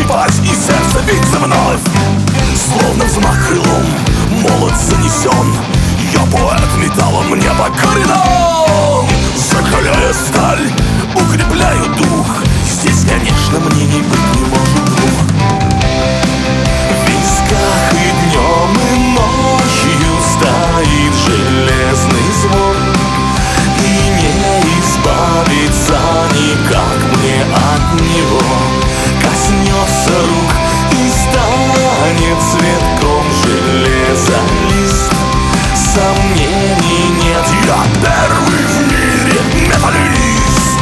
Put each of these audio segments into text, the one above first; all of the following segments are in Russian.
спать, и сердце биться вновь. Словно взмах крылом, молот занесен. Я поэт металлом не покорен. Закаляя сталь, укрепляю дух. Здесь, конечно, мне не быть не может двух. В висках и днем, и ночью стоит железный звон, и не избавиться никак мне от него. Коснется рук и станет цветком железа лист. Сомнений нет, я первый в мире металлист.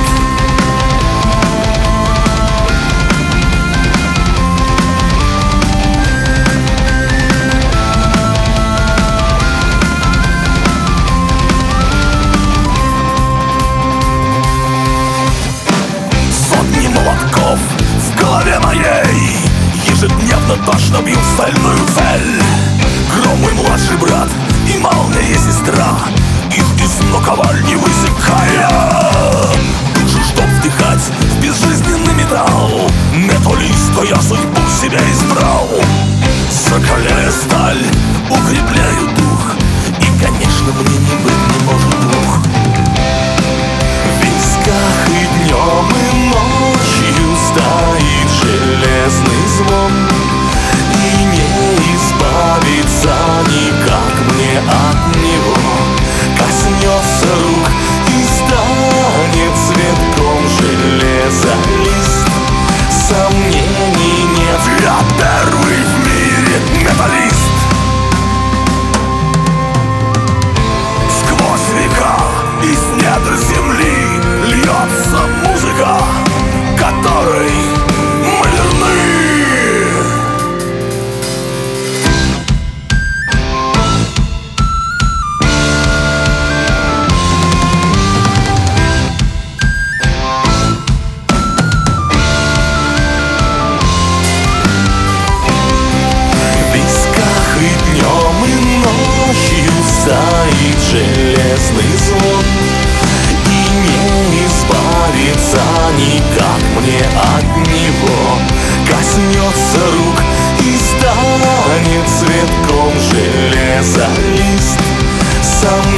Сотни молотков в голове моей ежедневно точно бьют стальную цель. Гром мой младший брат и молния сестра, их из наковальни высекая. Душу, чтоб вдыхать в безжизненный металл, металлиста я судьбу себя избрал. Закаляя сталь, укрепляю дух, и, конечно, мне не быть не может двух. В висках и днем, и ночью стоит железный звон, и не избавиться никак мне от него. Коснется рук и станет цветком железа лист. Сомнений нет, я первый в мире металлист. Сквозь века из недр земли льется музыка, которой мы верны. Стоит железный звон, и не избавиться никак мне от него. Коснется рук и станет цветком железа лист. Сам